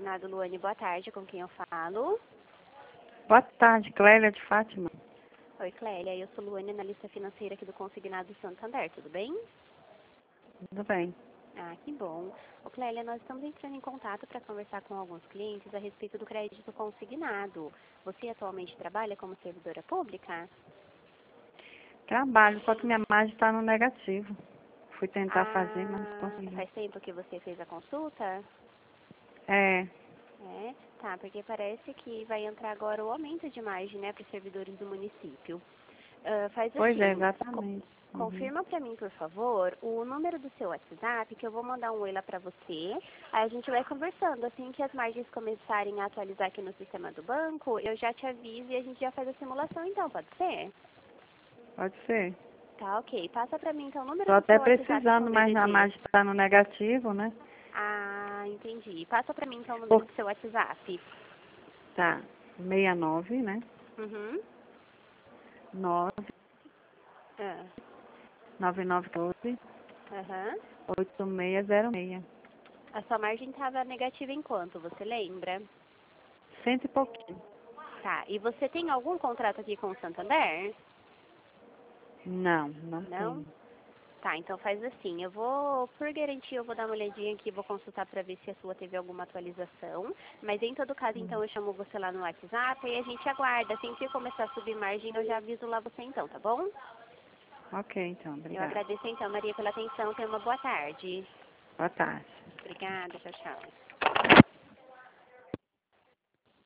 Consignado Luane, boa tarde, com quem eu falo? Boa tarde, Clélia de Fátima. Oi, Clélia, eu sou Luane, analista financeira aqui do Consignado Santander, tudo bem? Tudo bem. Ah, que bom. Ô, Clélia, nós estamos entrando em contato para conversar com alguns clientes a respeito do crédito consignado. Você atualmente trabalha como servidora pública? Trabalho, só que minha margem está no negativo. Fui tentar fazer, mas não Ah, consegui. faz tempo que você fez a consulta? É, É, tá, porque parece que vai entrar agora o aumento de margem, né, para os servidores do município. Faz pois é, assim, exatamente. Uhum. confirma para mim, por favor, o número do seu WhatsApp, que eu vou mandar um oi lá para você. Aí a gente vai conversando. Assim que as margens começarem a atualizar aqui no sistema do banco, eu já te aviso e a gente já faz a simulação então, pode ser? Pode ser. Tá, ok. Passa para mim então o número Estou do até seu WhatsApp com precisando, mas a DDD. margem está no negativo, né? Ah, entendi. Passa para mim então o número Por... do seu WhatsApp. Tá, 69, né? Uhum. 9, Ah, 9912, aham. 8606. A sua margem estava negativa em quanto, você lembra? Cento e pouquinho. Tá, e você tem algum contrato aqui com o Santander? Não, não Não? tem. Tá, então faz assim, eu vou, por garantia, eu vou dar uma olhadinha aqui, vou consultar para ver se a sua teve alguma atualização, mas em todo caso, então, eu chamo você lá no WhatsApp e a gente aguarda, assim que começar a subir margem, eu já aviso lá você então, tá bom? Ok, então, Eu obrigada. agradeço então, Maria, pela atenção, tenha uma boa tarde. Boa tarde. Obrigada, tchau, tchau.